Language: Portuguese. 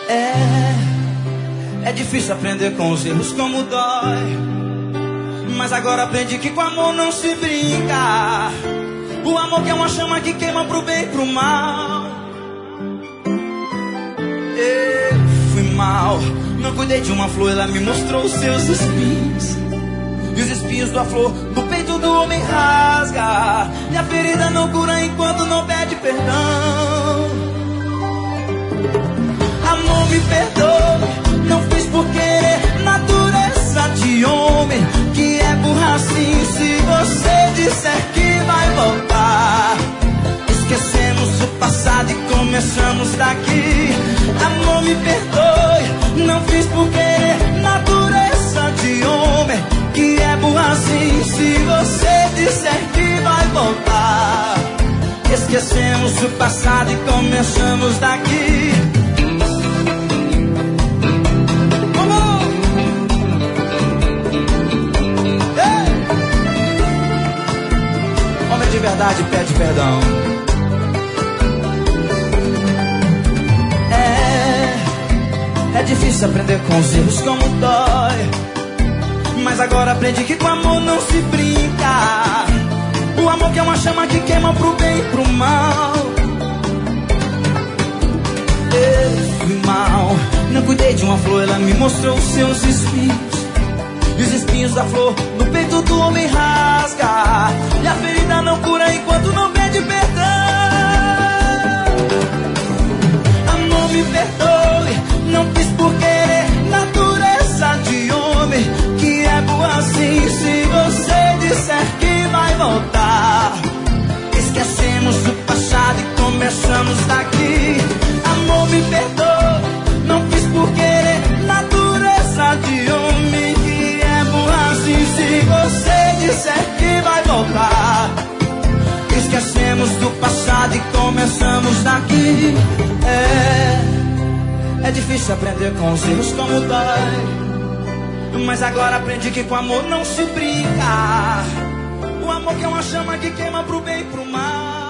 É difícil aprender com os erros como dói, mas agora aprendi que com amor não se brinca. O amor que é uma chama que queima pro bem e pro mal. Eu fui mal, não cuidei de uma flor, ela me mostrou os seus espinhos. E os espinhos da flor do peito do homem rasga, e a ferida não cura enquanto não pede perdão. Amor, me perdoe, não fiz por querer, natureza de homem que é burra assim. Se você disser que vai voltar, esquecemos o passado e começamos daqui. Amor, me perdoe, não fiz por querer, natureza de homem que é burra assim. Se você disser que vai voltar, esquecemos o passado e começamos daqui. De verdade pede perdão. É difícil aprender com os erros como dói, mas agora aprendi que com amor não se brinca. O amor que é uma chama que queima pro bem e pro mal. Eu fui mal, não cuidei de uma flor, ela me mostrou os seus espinhos. E os espinhos da flor no peito do homem rasga, e a ferida não cura enquanto não pede perdão. Amor, me perdoe, não fiz por querer, natureza de homem que é boa assim. Se você disser que vai voltar, esquecemos o passado e começamos daqui. Amor, me perdoe, não fiz por querer, natureza de homem que é burra assim. Se você disser que vai voltar, esquecemos do passado e começamos daqui. É difícil aprender com os erros como dói, mas agora aprendi que com amor não se brinca. O amor que é uma chama que queima pro bem e pro mal.